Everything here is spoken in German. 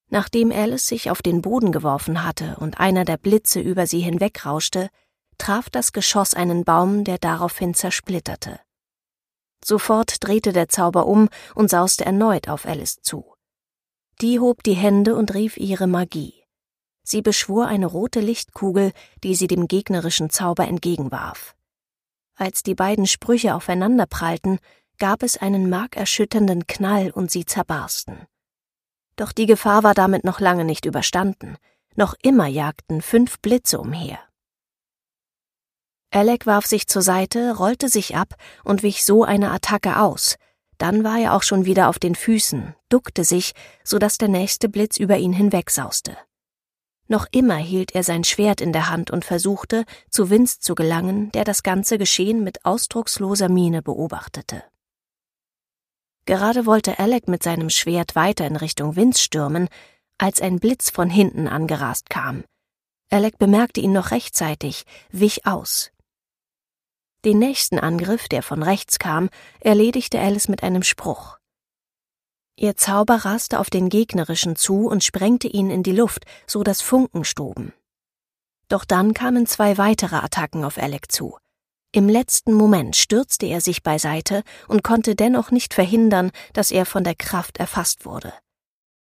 Nachdem Alice sich auf den Boden geworfen hatte und einer der Blitze über sie hinwegrauschte, traf das Geschoss einen Baum, der daraufhin zersplitterte. Sofort drehte der Zauber um und sauste erneut auf Alice zu. Die hob die Hände und rief ihre Magie. Sie beschwor eine rote Lichtkugel, die sie dem gegnerischen Zauber entgegenwarf. Als die beiden Sprüche aufeinanderprallten, gab es einen markerschütternden Knall und sie zerbarsten. Doch die Gefahr war damit noch lange nicht überstanden. Noch immer jagten 5 Blitze umher. Alec warf sich zur Seite, rollte sich ab und wich so einer Attacke aus. Dann war er auch schon wieder auf den Füßen, duckte sich, sodass der nächste Blitz über ihn hinwegsauste. Noch immer hielt er sein Schwert in der Hand und versuchte, zu Vince zu gelangen, der das ganze Geschehen mit ausdrucksloser Miene beobachtete. Gerade wollte Alec mit seinem Schwert weiter in Richtung Vince stürmen, als ein Blitz von hinten angerast kam. Alec bemerkte ihn noch rechtzeitig, wich aus. Den nächsten Angriff, der von rechts kam, erledigte Alice mit einem Spruch. Ihr Zauber raste auf den gegnerischen zu und sprengte ihn in die Luft, so dass Funken stoben. Doch dann kamen 2 weitere Attacken auf Alec zu. Im letzten Moment stürzte er sich beiseite und konnte dennoch nicht verhindern, dass er von der Kraft erfasst wurde.